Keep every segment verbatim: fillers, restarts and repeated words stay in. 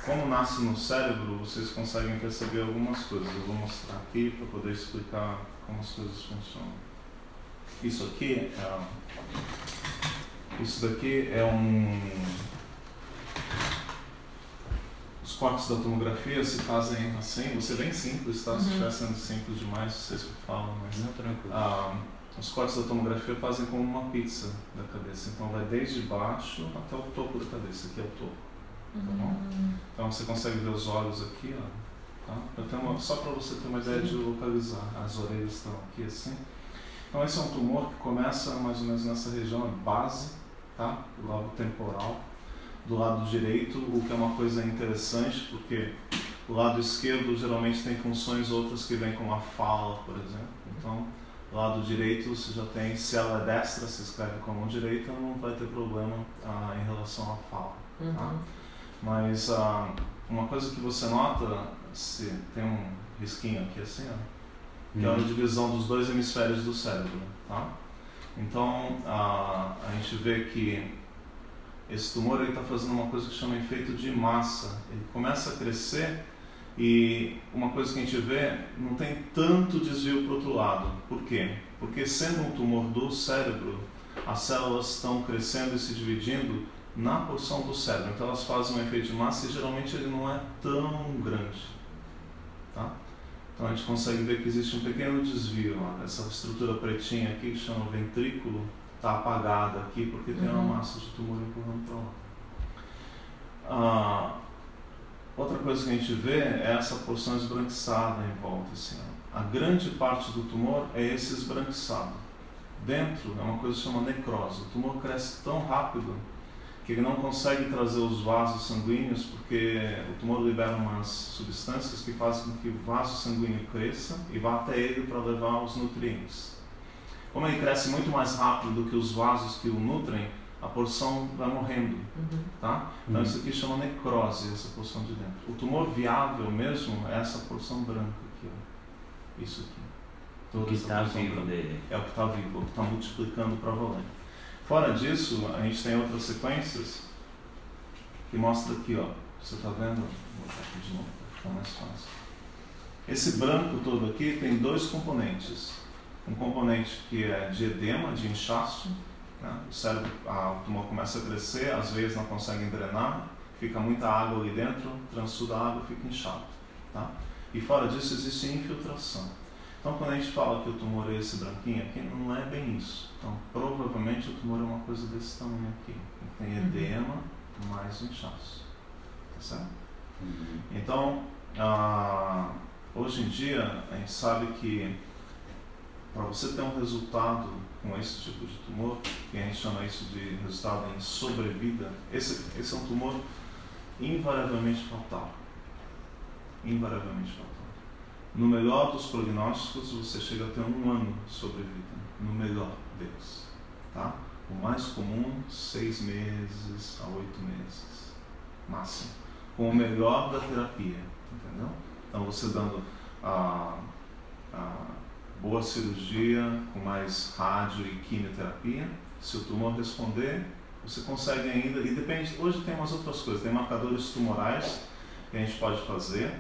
como nasce no cérebro, vocês conseguem perceber algumas coisas. Eu vou mostrar aqui para poder explicar como as coisas funcionam. Isso aqui é, isso daqui é um... Os cortes da tomografia se fazem assim, você bem simples, tá? Uhum. Se estiver sendo simples demais, vocês que falam, mas... Não, tranquilo. Ah, os cortes da tomografia fazem como uma pizza da cabeça. Então vai desde baixo até o topo da cabeça. Aqui é o topo. Tá bom? Uhum. Então você consegue ver os olhos aqui, ó. Tá? Eu tenho uma, só para você ter uma ideia de localizar. As orelhas estão aqui assim. Então esse é um tumor que começa mais ou menos nessa região, a base, tá? Do lado temporal. Do lado direito, o que é uma coisa interessante, porque o lado esquerdo geralmente tem funções outras que vêm com a fala, por exemplo. Então, do lado direito você já tem, se ela é destra, se escreve com a mão direita, não vai ter problema ah, em relação à fala. Uhum. Tá? Mas ah, uma coisa que você nota, se tem um risquinho aqui assim, ó, que uhum. é a divisão dos dois hemisférios do cérebro. Tá? Então, ah, a gente vê que esse tumor está fazendo uma coisa que chama efeito de massa. Ele começa a crescer e uma coisa que a gente vê, não tem tanto desvio para o outro lado. Por quê? Porque sendo um tumor do cérebro, as células estão crescendo e se dividindo na porção do cérebro. Então elas fazem um efeito de massa e geralmente ele não é tão grande. Tá? Então a gente consegue ver que existe um pequeno desvio. Ó. Essa estrutura pretinha aqui, que chama ventrículo, está apagada aqui porque tem uma massa de tumor empurrando para lá. Ah, outra coisa que a gente vê é essa porção esbranquiçada em volta. Assim, ó. A grande parte do tumor é esse esbranquiçado. Dentro é uma coisa que se chama necrose. O tumor cresce tão rápido que ele não consegue trazer os vasos sanguíneos porque o tumor libera umas substâncias que fazem com que o vaso sanguíneo cresça e vá até ele para levar os nutrientes. Como ele cresce muito mais rápido do que os vasos que o nutrem, a porção vai morrendo, uhum. tá? Então uhum. isso aqui chama necrose, essa porção de dentro. O tumor viável mesmo é essa porção branca aqui, ó. Isso aqui. Toda o que está vivo dele. É o que está vivo, o que está multiplicando para valer. Fora disso, a gente tem outras sequências que mostra aqui, ó. Você está vendo? Vou botar aqui de novo para ficar mais fácil. Esse branco todo aqui tem dois componentes. Um componente que é de edema, de inchaço, né? O cérebro, a, o tumor começa a crescer, as veias não conseguem drenar, fica muita água ali dentro, transsuda a água, fica inchado. Tá? E fora disso existe infiltração. Então quando a gente fala que o tumor é esse branquinho aqui, não é bem isso. Então provavelmente o tumor é uma coisa desse tamanho aqui. Tem edema mais inchaço. Tá certo? Uhum. Então, ah, hoje em dia a gente sabe que para você ter um resultado com esse tipo de tumor, que a gente chama isso de resultado em sobrevida, esse, esse é um tumor invariavelmente fatal. Invariavelmente fatal. No melhor dos prognósticos, você chega a ter um ano de sobrevida. No melhor deles. Tá? O mais comum, seis meses a oito meses. Máximo. Com o melhor da terapia. Entendeu? Então, você dando a... a boa cirurgia, com mais rádio e quimioterapia. Se o tumor responder, você consegue ainda, e depende, hoje tem umas outras coisas, tem marcadores tumorais que a gente pode fazer,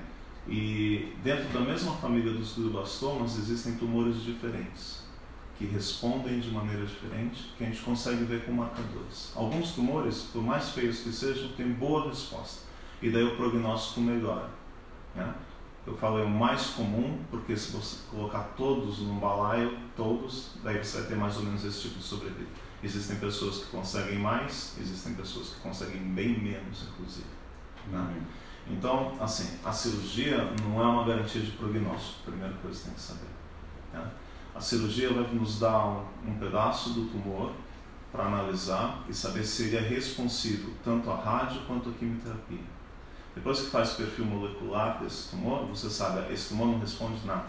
e dentro da mesma família dos glioblastomas existem tumores diferentes, que respondem de maneira diferente, que a gente consegue ver com marcadores. Alguns tumores, por mais feios que sejam, têm boa resposta, e daí o prognóstico melhora, né? Eu falei o mais comum, porque se você colocar todos num balaio, todos, daí você vai ter mais ou menos esse tipo de sobrevida. Existem pessoas que conseguem mais, existem pessoas que conseguem bem menos, inclusive. Né? Uhum. Então, assim, a cirurgia não é uma garantia de prognóstico, primeira coisa que você tem que saber. Né? A cirurgia vai nos dar um, um pedaço do tumor para analisar e saber se ele é responsivo tanto à rádio quanto à quimioterapia. Depois que faz o perfil molecular desse tumor, você sabe, esse tumor não responde nada.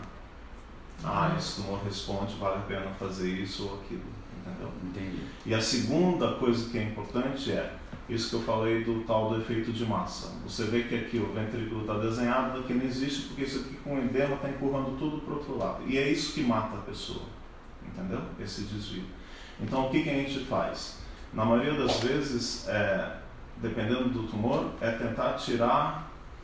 Ah, esse tumor responde, vale a pena fazer isso ou aquilo, entendeu? Entendi. E a segunda coisa que é importante é isso que eu falei do tal do efeito de massa. Você vê que aqui o ventrículo está desenhado, aqui não existe, porque isso aqui com edema está empurrando tudo para o outro lado. E é isso que mata a pessoa, entendeu? Esse desvio. Então o que, que a gente faz? Na maioria das vezes, é, dependendo do tumor, é tentar tirar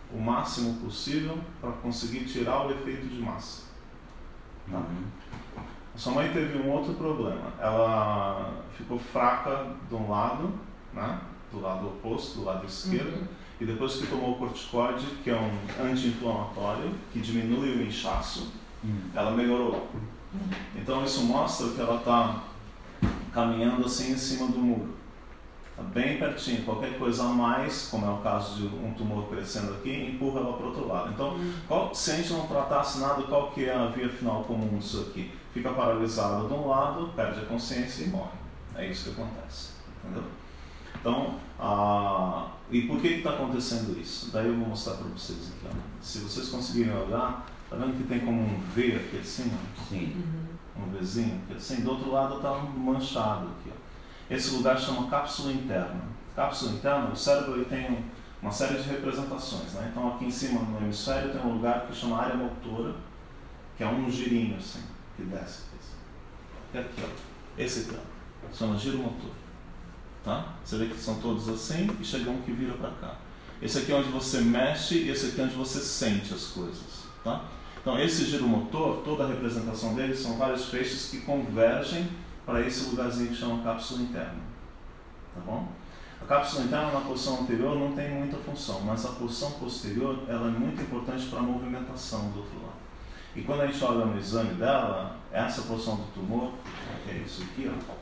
o máximo possível para conseguir tirar o efeito de massa. Tá? Uhum. A sua mãe teve um outro problema. Ela ficou fraca de um lado, né? Do lado oposto, do lado esquerdo, uhum. E depois que tomou o corticoide, que é um anti-inflamatório, que diminui o inchaço, uhum. Ela melhorou. Uhum. Então isso mostra que ela está caminhando assim em cima do muro. Está bem pertinho. Qualquer coisa a mais, como é o caso de um tumor crescendo aqui, empurra ela para o outro lado. Então, qual, se a gente não tratasse nada, qual que é a via final comum disso aqui? Fica paralisada de um lado, perde a consciência e morre. É isso que acontece. Entendeu? Então, ah, e por que está acontecendo isso? Daí eu vou mostrar para vocês aqui. Ó. Se vocês conseguirem olhar, tá vendo que tem como um V aqui acima? Sim. Um Vzinho aqui assim. Do outro lado está um manchado aqui. Ó. Esse lugar chama cápsula interna. Cápsula interna, o cérebro ele tem uma série de representações. Né? Então aqui em cima no hemisfério tem um lugar que chama área motora, que é um girinho assim, que desce. E aqui, ó. Esse aqui, ó, chama giro motor. Tá? Você vê que são todos assim e chega um que vira para cá. Esse aqui é onde você mexe e esse aqui é onde você sente as coisas. Tá? Então esse giro motor, toda a representação dele são vários feixes que convergem para esse lugarzinho que chama cápsula interna. Tá bom? A cápsula interna na porção anterior não tem muita função, mas a porção posterior ela é muito importante para a movimentação do outro lado. E quando a gente olha no exame dela, essa porção do tumor, que é isso aqui, ó,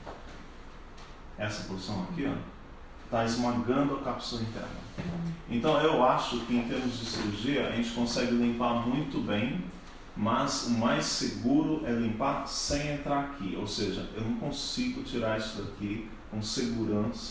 essa porção aqui, está esmagando a cápsula interna. Então eu acho que em termos de cirurgia a gente consegue limpar muito bem, mas o mais seguro é limpar sem entrar aqui, ou seja, eu não consigo tirar isso daqui com segurança,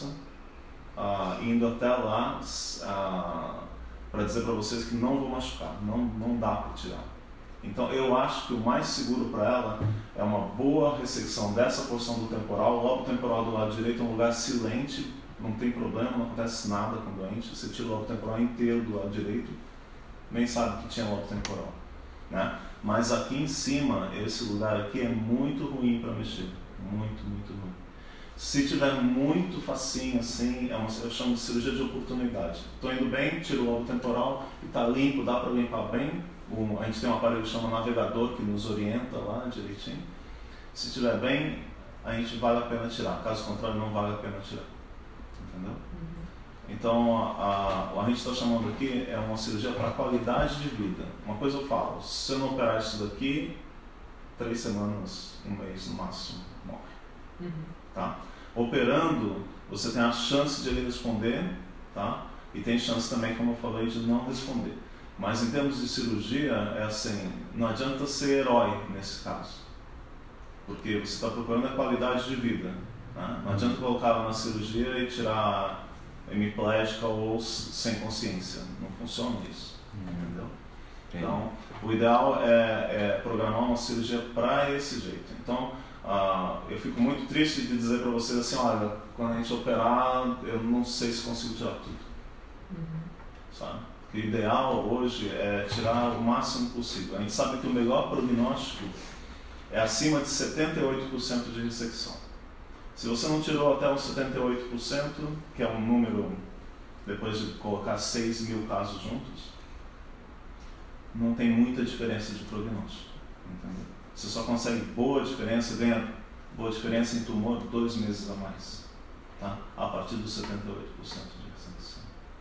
uh, indo até lá uh, para dizer para vocês que não vou machucar, não, não dá para tirar. Então eu acho que o mais seguro para ela é uma boa ressecção dessa porção do temporal. O lobo temporal do lado direito é um lugar silente, não tem problema, não acontece nada com o doente. Você tira o lobo temporal inteiro do lado direito, nem sabe que tinha lobo temporal. Né? Mas aqui em cima, esse lugar aqui é muito ruim para mexer, muito, muito ruim. Se tiver muito facinho assim, é uma, eu chamo de cirurgia de oportunidade. Estou indo bem, tiro o lobo temporal e está limpo, dá para limpar bem. Um, a gente tem um aparelho que chama navegador que nos orienta lá direitinho. Se estiver bem, a gente vale a pena tirar. Caso contrário, não vale a pena tirar. Entendeu? Uhum. Então, a, a, a gente está chamando aqui é uma cirurgia para qualidade de vida. Uma coisa eu falo, se você não operar isso daqui, três semanas, um mês no máximo, morre. Uhum. Tá? Operando, você tem a chance de ele responder, tá? E tem chance também, como eu falei, de não responder. Mas em termos de cirurgia, é assim, não adianta ser herói nesse caso. Porque você está procurando a qualidade de vida. Né? Não adianta colocar ela na cirurgia e tirar hemiplégica ou sem consciência. Não funciona isso. Entendeu? Então, o ideal é, é programar uma cirurgia para esse jeito. Então, uh, eu fico muito triste de dizer para vocês assim, olha, quando a gente operar, eu não sei se consigo tirar tudo. Uhum. Sabe? O ideal hoje é tirar o máximo possível. A gente sabe que o melhor prognóstico é acima de setenta e oito por cento de ressecção. Se você não tirou até os setenta e oito por cento, que é um número, depois de colocar seis mil casos juntos, não tem muita diferença de prognóstico. Entendeu? Você só consegue boa diferença, ganha boa diferença em tumor dois meses a mais. Tá? A partir dos setenta e oito por cento de ressecção.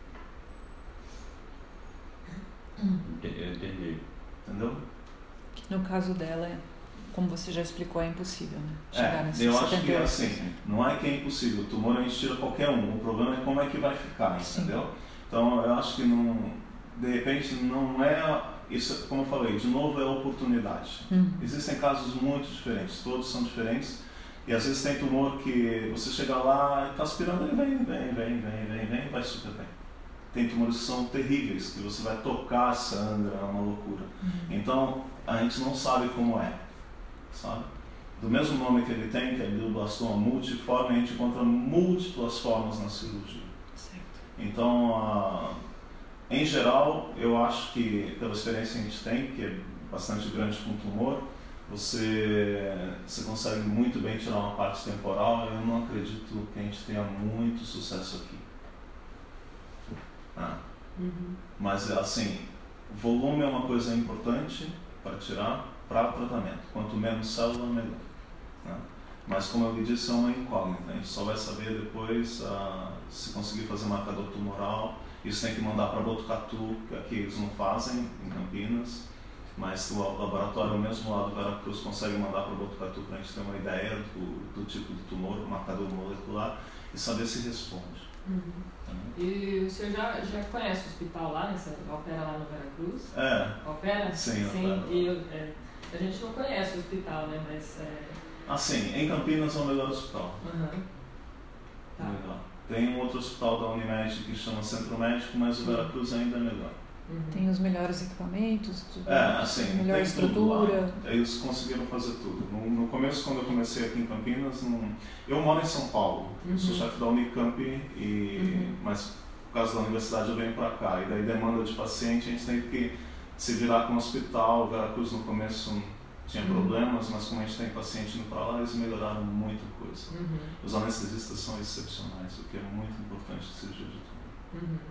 Eu entendi. Entendeu? No caso dela, como você já explicou, é impossível, né? Chegar é, nesse eu setenta e oito. acho que assim, não é que é impossível, o tumor a gente tira qualquer um, o problema é como é que vai ficar, entendeu? Sim. Então eu acho que não, de repente não é, isso como eu falei, de novo é oportunidade. Hum. Existem casos muito diferentes, todos são diferentes, e às vezes tem tumor que você chega lá e está aspirando, ele vem, vem, vem, vem, vem, vem, vai super bem. Tem tumores que são terríveis, que você vai tocar, sangra, é uma loucura. Uhum. Então, a gente não sabe como é, sabe? Do mesmo nome que ele tem, que é glioblastoma multiforme, a gente encontra múltiplas formas na cirurgia. Certo. Então, uh, em geral, eu acho que, pela experiência que a gente tem, que é bastante grande com tumor, você, você consegue muito bem tirar uma parte temporal. Eu não acredito que a gente tenha muito sucesso aqui. Ah, Uhum. Mas, assim, volume é uma coisa importante para tirar para tratamento. Quanto menos célula, melhor. Né? Mas, como eu lhe disse, é uma incógnita. A gente só vai saber depois uh, se conseguir fazer marcador tumoral. Isso tem que mandar para Botucatu, que aqui eles não fazem, em Campinas. Mas o laboratório, o mesmo lá do Veracruz, consegue mandar para Botucatu para a gente ter uma ideia do, do tipo de tumor, o marcador molecular, e saber se responde. Uhum. Uhum. E o senhor já, já conhece o hospital lá, nessa, opera lá no Veracruz? É. Opera? Sim, Sim. opera. E eu, é, a gente não conhece o hospital, né? Mas. É... Assim, em Campinas é o melhor hospital. Uhum. Tá. Melhor. Tem um outro hospital da Unimed que chama Centro Médico, mas o Veracruz ainda é melhor. Uhum. Tem os melhores equipamentos, tudo, é, assim, melhor tem estrutura. Tudo lá. Eles conseguiram fazer tudo. No, no começo, quando eu comecei aqui em Campinas, não... eu moro em São Paulo, uhum. sou chefe da Unicamp, e... uhum. mas por causa da universidade eu venho para cá. E daí demanda de paciente, a gente tem que se virar com o hospital. O Veracruz no começo tinha uhum. problemas, mas como a gente tem paciente indo para lá, eles melhoraram muita coisa. Uhum. Os anestesistas são excepcionais, o que é muito importante em cirurgia de tumor. Uhum.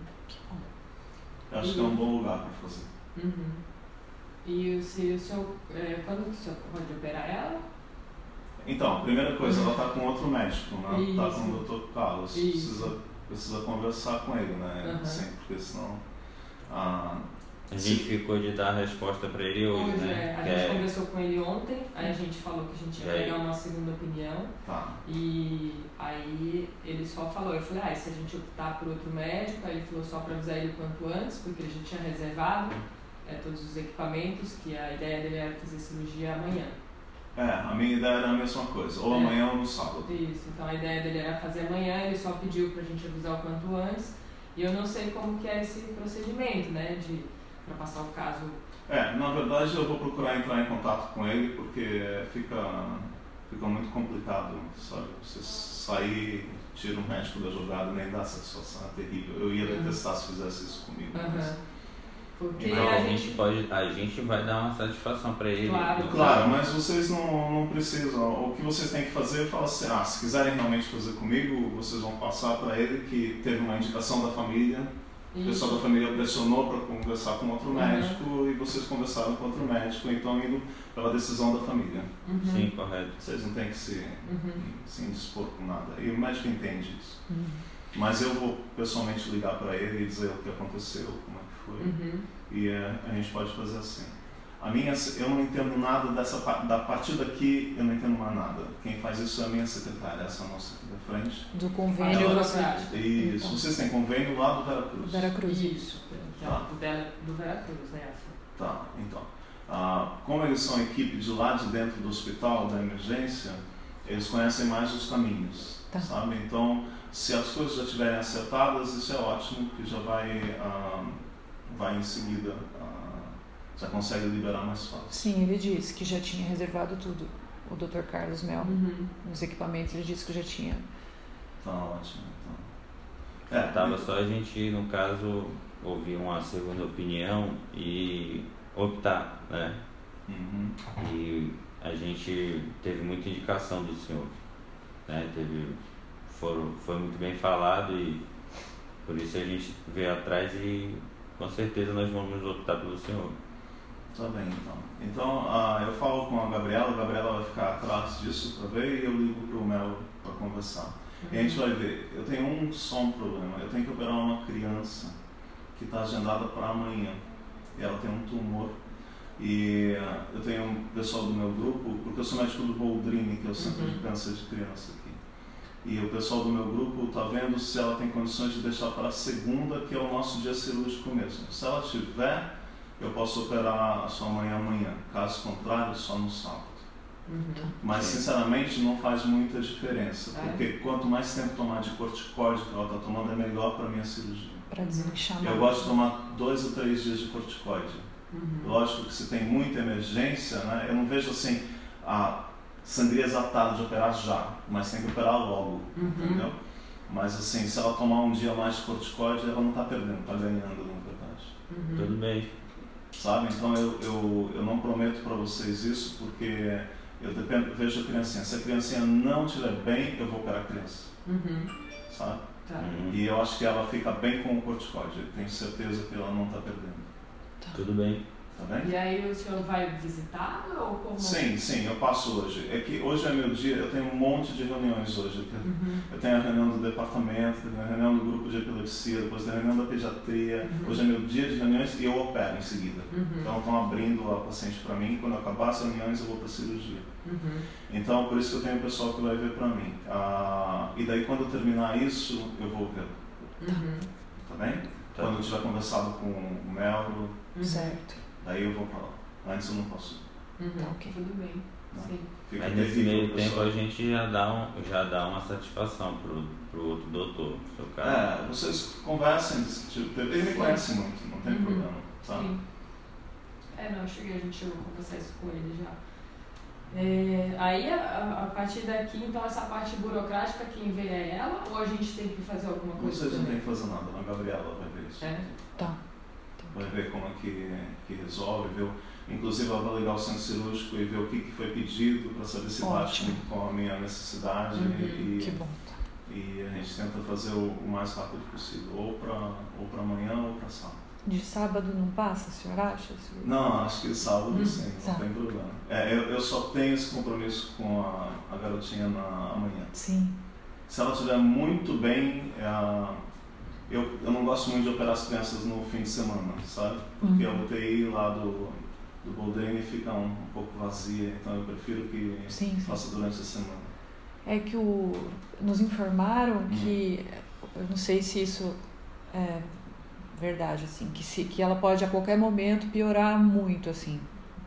Eu acho uhum. que é um bom lugar para fazer. Uhum. E se o senhor, é, quando o senhor pode operar ela? Então, a primeira coisa, ela está com outro médico, né? Está com o doutor Carlos. Isso. Precisa, precisa conversar com ele, né? Uhum. Sim, porque senão... Ah, a gente se... ficou de dar a resposta para ele hoje, hoje né? É. A que gente é... conversou com ele ontem, aí a gente falou que a gente ia pegar uma segunda opinião. Tá. E aí ele só falou, eu falei, ah, e se a gente optar por outro médico? Aí ele falou só para avisar ele o quanto antes, porque ele já tinha reservado é, todos os equipamentos, que a ideia dele era fazer cirurgia amanhã. É, a minha ideia era a mesma coisa, ou é. amanhã ou no sábado. Isso, então a ideia dele era fazer amanhã, ele só pediu pra gente avisar o quanto antes. E eu não sei como que é esse procedimento, né, de, pra passar o caso. É, na verdade eu vou procurar entrar em contato com ele, porque fica, fica muito complicado, sabe? Você sair, tira um médico da jogada, nem dá satisfação, é terrível. Eu ia uhum. detestar se fizesse isso comigo. Uhum. Mas... Porque então, a, a gente... gente pode, a gente vai dar uma satisfação para ele. Claro, claro, mas vocês não, não precisam. O que vocês têm que fazer é falar assim, ah, se quiserem realmente fazer comigo, vocês vão passar para ele que teve uma indicação da família, isso. O pessoal da família pressionou para conversar com outro uhum. médico e vocês conversaram com outro médico, então indo pela decisão da família. Uhum. Sim, correto. Vocês não têm que se, uhum. se indispor com nada. E o médico entende isso. Uhum. Mas eu vou pessoalmente ligar para ele e dizer o que aconteceu, como é que foi. Uhum. E é, a gente pode fazer assim. A minha, eu não entendo nada dessa da partir daqui, eu não entendo mais nada. Quem faz isso é a minha secretária, essa nossa aqui da frente. Do convênio, ah, você acha? Isso. Então. Vocês têm convênio lá do Veracruz? Veracruz. Isso. Tá. Do, do Veracruz, né? Tá, então. Ah, como eles são equipe de lá de dentro do hospital, da emergência, eles conhecem mais os caminhos, tá. sabe? Então, se as coisas já estiverem acertadas, isso é ótimo, que já vai, ah, vai em seguida, ah, já consegue liberar mais fácil. Sim, ele disse que já tinha reservado tudo, o doutor Carlos Mel, uhum. nos equipamentos, ele disse que já tinha. Tá ótimo, então. É, tava só a gente, no caso, ouvir uma segunda opinião e optar, né? Uhum. E a gente teve muita indicação do senhor, né? Teve, foram, foi muito bem falado e por isso a gente veio atrás e com certeza nós vamos optar pelo senhor. Tá bem, então. Então, uh, eu falo com a Gabriela, a Gabriela vai ficar atrás disso para ver e eu ligo pro Mel para conversar. Uhum. E a gente vai ver. Eu tenho um só um problema. Eu tenho que operar uma criança que está agendada para amanhã. E ela tem um tumor. E uh, eu tenho um pessoal do meu grupo, porque eu sou médico do Boldrini, que é o Centro uhum. de Câncer de Criança aqui. E o pessoal do meu grupo está vendo se ela tem condições de deixar para a segunda, que é o nosso dia cirúrgico mesmo. Se ela tiver, eu posso operar a sua mãe amanhã. Caso contrário, só no sábado. Uhum. Mas, sinceramente, não faz muita diferença. É. Porque quanto mais tempo tomar de corticóide que ela está tomando, é melhor para a minha cirurgia. Para desinchar mais. Eu gosto de tomar dois ou três dias de corticóide. Uhum. Lógico que se tem muita emergência, né, eu não vejo assim a sangria exatada de operar já, mas tem que operar logo, uhum. entendeu? Mas assim, se ela tomar um dia mais de corticóide, ela não está perdendo, está ganhando, na verdade. Uhum. Tudo bem. Sabe? Então eu, eu, eu não prometo para vocês isso, porque eu dependo, vejo a criancinha. Se a criancinha não estiver bem, eu vou operar a criança. Uhum. Sabe? Tá. Uhum. E eu acho que ela fica bem com o corticoide. Eu tenho certeza que ela não está perdendo. Tá. Tudo bem. Tá bem? E aí o senhor vai visitá-la ou como? Sim, sim, eu passo hoje. É que hoje é meu dia, eu tenho um monte de reuniões hoje. Uhum. Eu tenho a reunião do departamento, tenho a reunião do grupo de epilepsia, depois tem a reunião da pediatria. Uhum. Hoje é meu dia de reuniões e eu opero em seguida. Uhum. Então estão abrindo a paciente para mim, quando eu acabar as reuniões eu vou para a cirurgia. Uhum. Então por isso que eu tenho o pessoal que vai ver para mim. Ah, e daí quando eu terminar isso, eu vou ver. Uhum. Tá bem? Tá. Quando eu tiver conversado com o Melro, Uhum. Certo. daí eu vou para lá. Antes eu não posso. Uhum. Tá, ok. Tudo bem. Não. Sim. Fica Mas nesse terrível, meio tempo pessoal. a gente já dá, um, já dá uma satisfação pro, pro outro doutor, pro seu cara. É, vocês conversem, tipo, ele me conhece muito, não tem Uhum. problema, tá? Sim. É, não, eu cheguei, a gente chegou a conversar isso com ele já. É, aí, a, a partir daqui, então, essa parte burocrática, quem vê é ela ou a gente tem que fazer alguma coisa Vocês não também? têm que fazer nada, a Gabriela vai ver isso. É? Tá. Vai ver como é que, que resolve, ver, o- inclusive ela vai ligar o centro cirúrgico e ver o que, que foi pedido para saber se bate Ótimo. muito com a minha necessidade Uhum. e, Que bom. e a gente tenta fazer o, o mais rápido possível, ou para ou para amanhã ou para sábado. De sábado não passa, o senhor acha? Não, acho que sábado Hum, sim, não tá. tem problema. É, eu, eu só tenho esse compromisso com a, a garotinha na amanhã. Sim. Se ela estiver muito bem, é, eu, eu não gosto muito de operar as crianças no fim de semana, sabe? Porque Uhum. a U T I lá do, do Boldrini fica um, um pouco vazia, então eu prefiro que Sim, sim. faça durante a semana. É que o, nos informaram Hum. que, eu não sei se isso é verdade, assim, que, se, que ela pode a qualquer momento piorar muito, assim.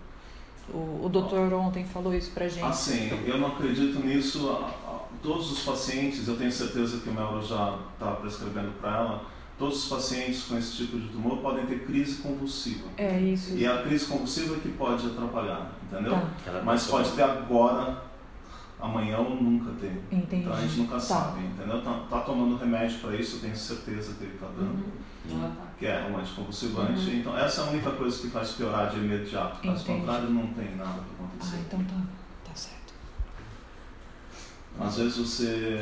O, o doutor ontem falou isso pra gente. Assim, eu não acredito nisso. A- a- Todos os pacientes, eu tenho certeza que o Melro já está prescrevendo para ela, todos os pacientes com esse tipo de tumor podem ter crise convulsiva. É isso. E a crise convulsiva é que pode atrapalhar, entendeu? Tá, Ela Mas passou- pode ter agora, amanhã ou nunca ter. entendi. Então a gente nunca Tá. sabe, entendeu? Tá, tá tomando remédio para isso, eu tenho certeza que ele está dando, Uhum. Ela tá. que é um anticonvulsivante. Então essa é a única coisa que faz piorar de imediato. Caso Entendi. contrário, não tem nada para acontecer. Ah, então tá, tá certo. Às vezes você...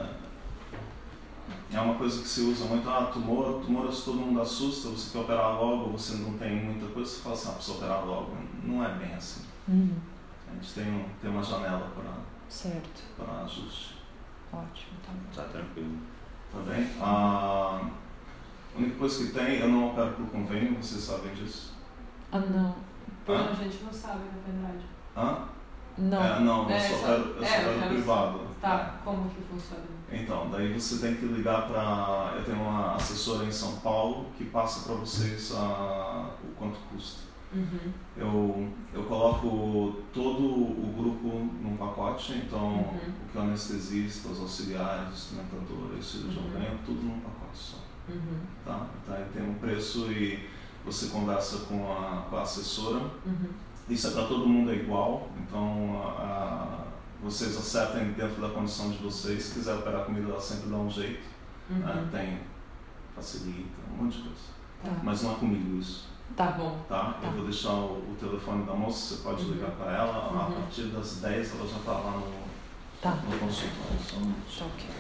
É uma coisa que se usa muito, ah, tumor, tumor todo mundo assusta, você quer operar logo, você não tem muita coisa, você fala assim, ah, precisa operar logo. Não é bem assim. Uhum. A gente tem, um, tem uma janela Certo. para ajuste. Ótimo, tá bom. Tá tranquilo. Tá bem? A única coisa que tem, eu não opero por convênio, vocês sabem disso. Ah, não. Hã? A gente não sabe, na verdade. Hã? Não. É, não, eu É, só só- opero, eu só é, eu opero quero- privado. Tá, como que funciona? Então, daí você tem que ligar para... Eu tenho uma assessora em São Paulo que passa para vocês a, o quanto custa. Uhum. Eu, eu coloco todo o grupo num pacote, então Uhum. o que é o anestesista, os auxiliares, instrumentadores, cirurgião Uhum. ganha tudo num pacote só. Uhum. Tá? Então aí tem um preço e você conversa com a, com a assessora. Uhum. Isso é para todo mundo é igual, então a, a, vocês acertem dentro da condição de vocês. Se quiser operar comigo, ela sempre dá um jeito. Uhum. Né? Tem, facilita, um monte de coisa. Tá. Mas não é comigo isso. Tá bom. Tá? Tá. Eu vou deixar o, o telefone da moça, você pode Uhum. ligar para ela. A Uhum. partir das dez ela já está lá no, Tá. no consultório. Só um minuto. Tá ok.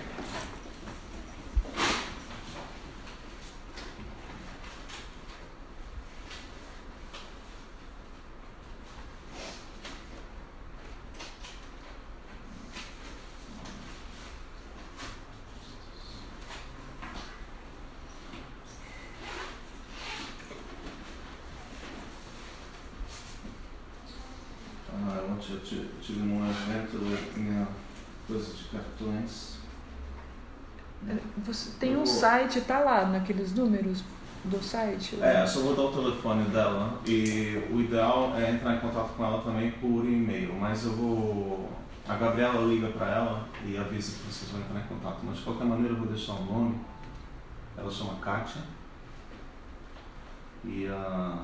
Ah, ontem eu tive, tive num evento minha coisa de cartões. Você tem Eu um vou- site, tá lá naqueles números do site? É, eu só vou dar o telefone dela e o ideal é entrar em contato com ela também por e-mail, mas eu vou... A Gabriela liga para ela e avisa que vocês vão entrar em contato, mas de qualquer maneira eu vou deixar o nome. Ela chama Kátia e a...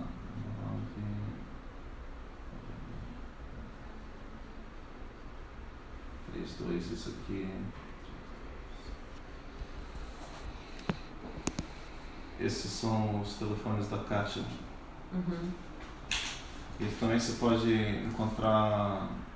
três, dois, isso aqui... Esses são os telefones da Kátia. Uhum. E também você pode encontrar